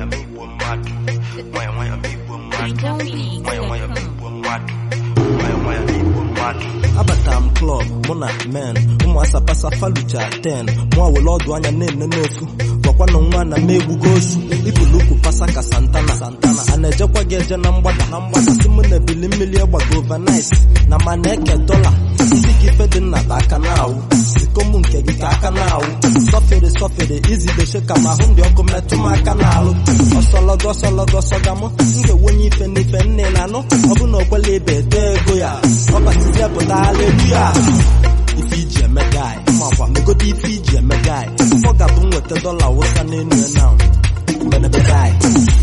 Abatam club, muna men, asapasa falucha 10. Mwa wolodu anya nene nofu. Wakwa no nwa na megbu gosu. Ipuluku pasa ka Santana. Anejekwa geje na mgbada. Simu na bili mmili egbago overnight. Na maneke dollar. Isi kife dị nna ta aka na awụ. Sikomu nke gị ka aka na awụ. Sọfere, easy de shake ma hụ ndị ọkụ metụ m aka na alụ. Ọsọlọgọ sọgamụ. Nke wonye ife n'ife nne na anụ. Ọ bụ na okwele ebe ete ego ya. Ọbasizie pụta hallelujah. If you a guy, megodi if you a guy. Fuck up with the dollar was an in now. You made a guy.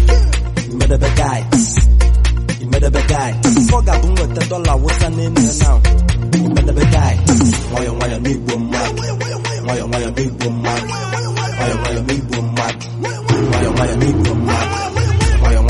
Fuck up with the dollar was an in now. You made a guy. Why you need one mad? Why you need one mad? Why you need one mad? Why you need one mad? Why you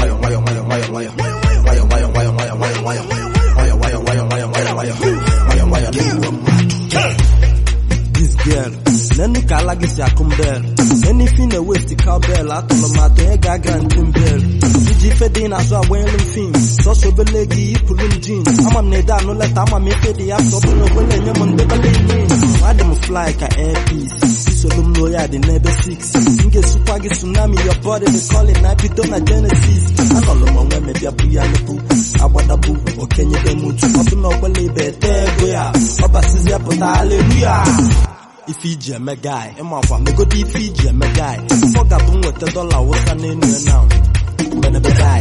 need one mad? This girl, nenu kala gisi akumbel. Anything a waste cowbell, atolomato ega grantin bell. Iji fede na so awelum fin. So belegi ipulum jeans. Ama neda no let ama me fede up so no wele nyemo ndebale ni. Madam fly ka airpiece. So dum no ya the nebe 6. Nge super gi tsunami your body they call it night na Genesis. Anolo mo me bia buya lebu. Abadabu okenye be mutu. Obu no kwele be tego ya. Obasizi apota hallelujah. If you a guy, me go deep Fiji a guy. Fuck up with the dollar was an in now. You made a guy.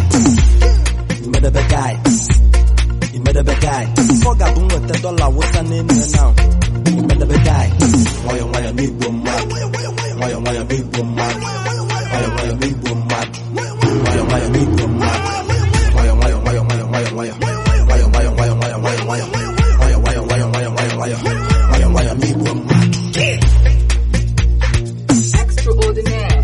Fuck up with the dollar was an in now. You made a guy. Why you need one mad? Why you need one mad? Why you need one mad? Why you need one mad? Why you need one mad? Extraordinaire.